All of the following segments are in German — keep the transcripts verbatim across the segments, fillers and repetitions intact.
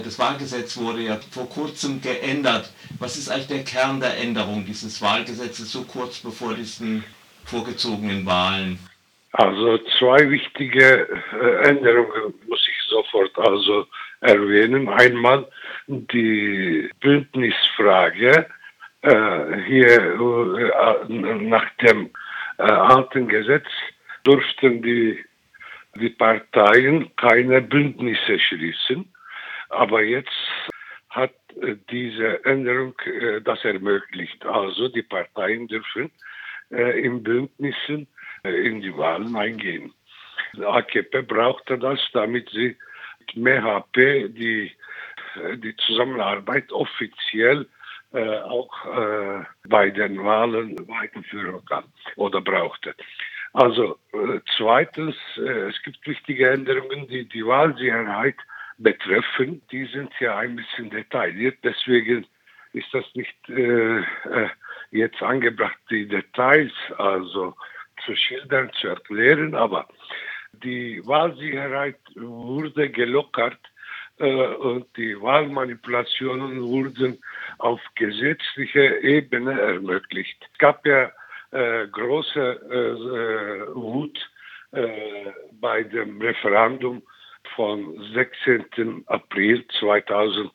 Das Wahlgesetz wurde ja vor kurzem geändert. Was ist eigentlich der Kern der Änderung dieses Wahlgesetzes so kurz bevor diesen vorgezogenen Wahlen? Also zwei wichtige äh, Änderungen muss ich sofort also erwähnen. Einmal die Bündnisfrage. Äh, hier äh, nach dem äh, alten Gesetz durften die, die Parteien keine Bündnisse schließen. Aber jetzt hat äh, diese Änderung äh, das ermöglicht. Also die Parteien dürfen äh, in Bündnissen äh, in die Wahlen eingehen. Die A K P brauchte das, damit sie mit M H P die, äh, die Zusammenarbeit offiziell äh, auch äh, bei den Wahlen weiterführen kann oder brauchte. Also äh, zweitens, äh, es gibt wichtige Änderungen, die die Wahlsicherheit betreffen. Die sind ja ein bisschen detailliert, deswegen ist das nicht äh, äh, jetzt angebracht, die Details also zu schildern, zu erklären, aber die Wahlsicherheit wurde gelockert äh, und die Wahlmanipulationen wurden auf gesetzlicher Ebene ermöglicht. Es gab ja äh, große äh, Wut äh, bei dem Referendum vom sechzehnten April zweitausendsiebzehn.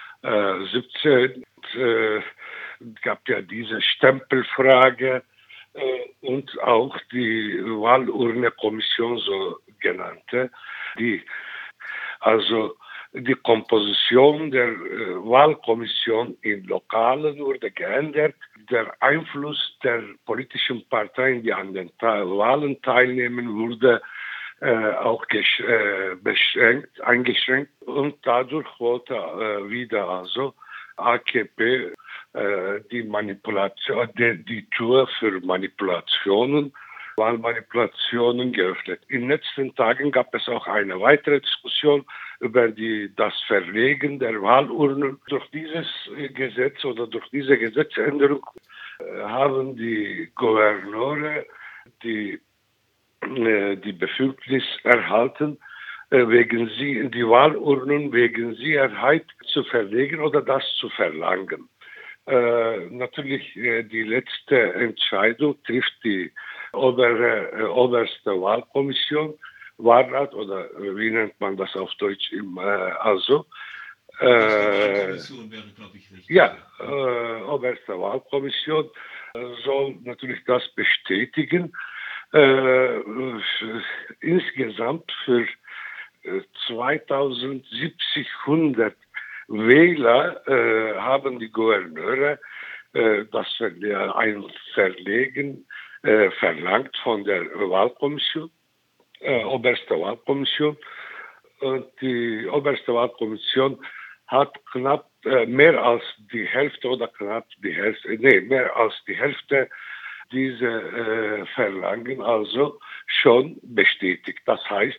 Äh, gab ja diese Stempelfrage äh, und auch die Wahlurne-Kommission, so genannte, die also die Komposition der äh, Wahlkommission in Lokalen wurde geändert. Der Einfluss der politischen Parteien, die an den Wahlen teilnehmen, wurde Äh, auch gesch- äh, beschränkt, eingeschränkt und dadurch wollte äh, wieder also A K P äh, die Manipulation, die, die Tür für Manipulationen, Wahlmanipulationen geöffnet. In den letzten Tagen gab es auch eine weitere Diskussion über die, das Verlegen der Wahlurnen. Durch dieses Gesetz oder durch diese Gesetzänderung äh, haben die Gouverneure die die Befugnis erhalten, wegen sie, die Wahlurnen wegen Sicherheit zu verlegen oder das zu verlangen. Äh, natürlich äh, die letzte Entscheidung trifft die obere, äh, oberste Wahlkommission, Wahlrat oder äh, wie nennt man das auf Deutsch im, äh, also äh, Wahlkommission wäre, glaube ich, richtig. Ja, äh, oberste Wahlkommission äh, soll natürlich das bestätigen. Äh, insgesamt für äh, zweitausendsiebzig Wähler äh, haben die Gouverneure äh, das Ver- ein Verlegen äh, verlangt von der Wahlkommission, äh, oberste Wahlkommission. Und die oberste Wahlkommission hat knapp äh, mehr als die Hälfte oder knapp die Hälfte, nee, mehr als die Hälfte diese äh, Verlangen also schon bestätigt. Das heißt,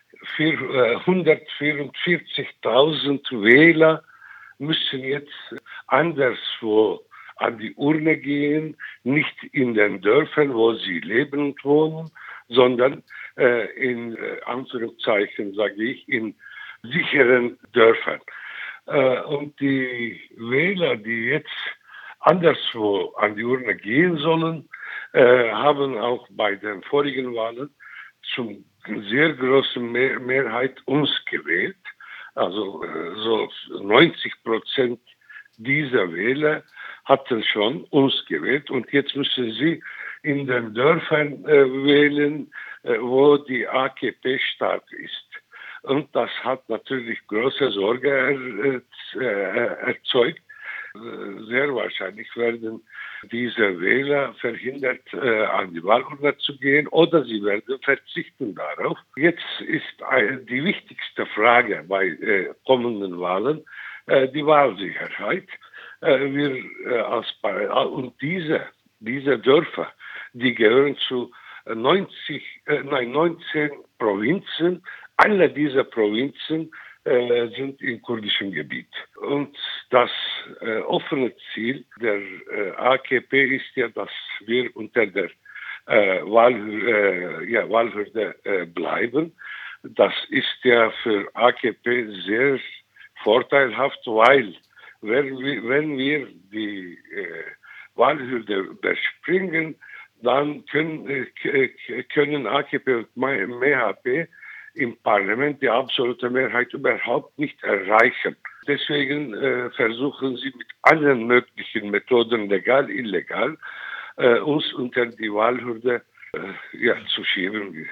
hundertvierundvierzigtausend Wähler müssen jetzt anderswo an die Urne gehen, nicht in den Dörfern, wo sie leben und wohnen, sondern äh, in äh, Anführungszeichen, sage ich, in sicheren Dörfern. Äh, und die Wähler, die jetzt anderswo an die Urne gehen sollen, äh, haben auch bei den vorigen Wahlen zum sehr großen Mehr- Mehrheit uns gewählt. Also äh, so neunzig Prozent dieser Wähler hatten schon uns gewählt und jetzt müssen sie in den Dörfern äh, wählen, äh, wo die A K P stark ist. Und das hat natürlich große Sorge er, äh, erzeugt. Sehr wahrscheinlich werden diese Wähler verhindert, äh, an die Wahlurne zu gehen oder sie werden verzichten darauf. Jetzt ist eine, die wichtigste Frage bei äh, kommenden Wahlen äh, die Wahlsicherheit. Äh, wir, äh, als, und diese, diese Dörfer, die gehören zu neunzig, äh, nein, neunzehn Provinzen. Alle diese Provinzen äh, sind im kurdischen Gebiet. Und das äh, offene Ziel der äh, A K P ist ja, dass wir unter der äh, Wahl, äh, ja, Wahlhürde äh, bleiben. Das ist ja für A K P sehr vorteilhaft, weil wenn wir, wenn wir die äh, Wahlhürde überspringen, dann können, äh, können A K P und M H P im Parlament die absolute Mehrheit überhaupt nicht erreichen. Deswegen äh, versuchen sie mit allen möglichen Methoden, legal, illegal, äh, uns unter die Wahlhürde äh, ja, zu schieben.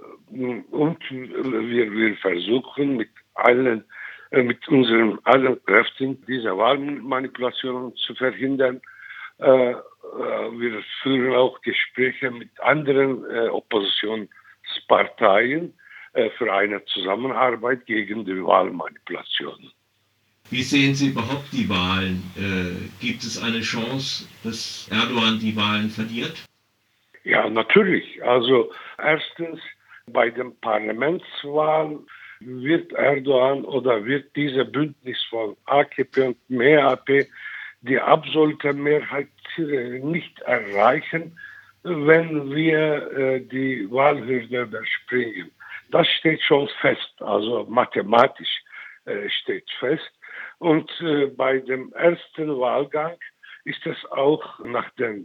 Und wir, wir versuchen mit allen, äh, mit unseren allen Kräften diese Wahlmanipulationen zu verhindern. Äh, äh, wir führen auch Gespräche mit anderen äh, Oppositionsparteien äh, für eine Zusammenarbeit gegen die Wahlmanipulationen. Wie sehen Sie überhaupt die Wahlen? Äh, gibt es eine Chance, dass Erdogan die Wahlen verliert? Ja, natürlich. Also erstens bei den Parlamentswahlen wird Erdogan oder wird dieses Bündnis von A K P und M H P die absolute Mehrheit nicht erreichen, wenn wir äh, die Wahlhürde überspringen. Das steht schon fest, also mathematisch äh, steht fest. Und äh, bei dem ersten Wahlgang ist es auch nach den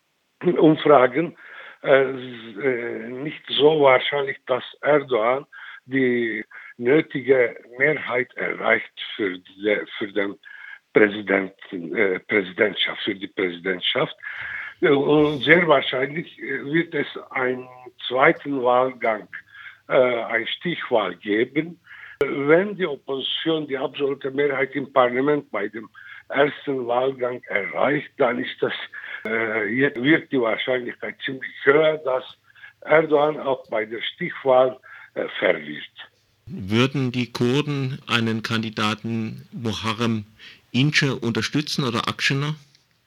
Umfragen äh, nicht so wahrscheinlich, dass Erdogan die nötige Mehrheit erreicht für die, für den Präsidenten, äh, Präsidentschaft, für die Präsidentschaft. Und sehr wahrscheinlich wird es einen zweiten Wahlgang, äh, eine Stichwahl geben. Wenn die Opposition die absolute Mehrheit im Parlament bei dem ersten Wahlgang erreicht, dann ist das, äh, wird die Wahrscheinlichkeit ziemlich höher, dass Erdogan auch bei der Stichwahl äh, verliert. Würden die Kurden einen Kandidaten Muharrem İnce unterstützen oder Akşener?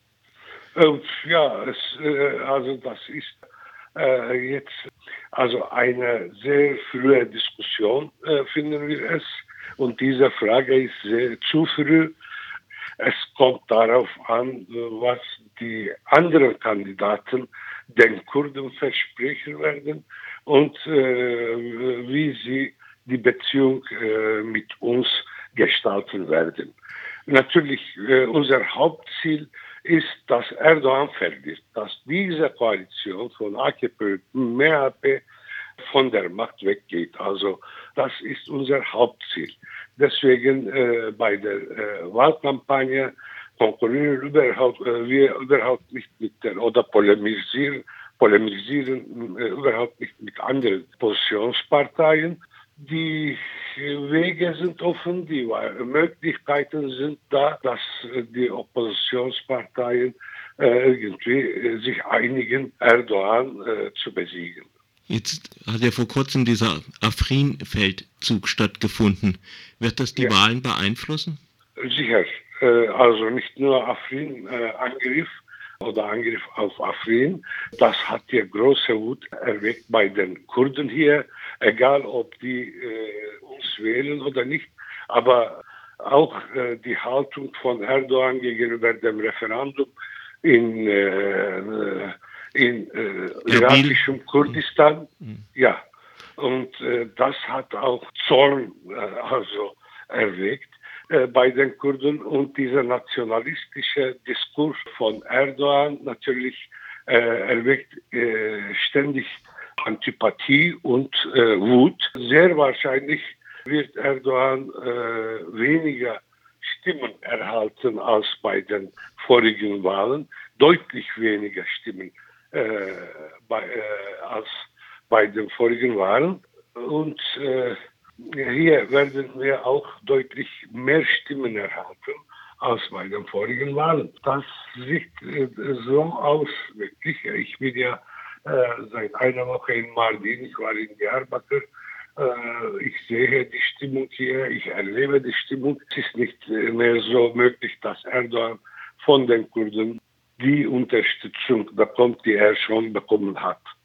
Äh, ja, es, äh, also das ist äh, jetzt also eine sehr frühe Diskussion, äh, finden wir es. Und diese Frage ist sehr zu früh. Es kommt darauf an, was die anderen Kandidaten den Kurden versprechen werden und äh, wie sie die Beziehung äh, mit uns gestalten werden. Natürlich, äh, unser Hauptziel ist, dass Erdogan verliert, dass diese Koalition von A K P und M H P von der Macht weggeht. Also das ist unser Hauptziel. Deswegen äh, bei der äh, Wahlkampagne konkurrieren überhaupt, äh, wir überhaupt nicht mit der oder polemisieren, polemisieren äh, überhaupt nicht mit anderen Positionsparteien. Die Wege sind offen, die Möglichkeiten sind da, dass die Oppositionsparteien äh, irgendwie äh, sich einigen, Erdogan äh, zu besiegen. Jetzt hat ja vor kurzem dieser Afrin-Feldzug stattgefunden. Wird das die ja. Wahlen beeinflussen? Sicher. Äh, also nicht nur Afrin-Angriff äh, oder Angriff auf Afrin. Das hat ja große Wut erweckt bei den Kurden hier. Egal, ob die äh, uns wählen oder nicht. Aber auch äh, die Haltung von Erdogan gegenüber dem Referendum in äh, in äh, irakischem Kurdistan, mhm. ja, und äh, das hat auch Zorn äh, also erweckt äh, bei den Kurden und dieser nationalistische Diskurs von Erdogan natürlich äh, erweckt äh, ständig Antipathie und äh, Wut. Sehr wahrscheinlich wird Erdogan äh, weniger Stimmen erhalten als bei den vorigen Wahlen, deutlich weniger Stimmen Äh, bei, äh, als bei den vorigen Wahlen. Und äh, hier werden wir auch deutlich mehr Stimmen erhalten als bei den vorigen Wahlen. Das sieht äh, so aus, wirklich. Ich bin ja äh, seit einer Woche in Mardin, ich war in Diyarbakır. Äh, ich sehe die Stimmung hier, ich erlebe die Stimmung. Es ist nicht mehr so möglich, dass Erdogan von den Kurden die Unterstützung bekommt, die er schon bekommen hat.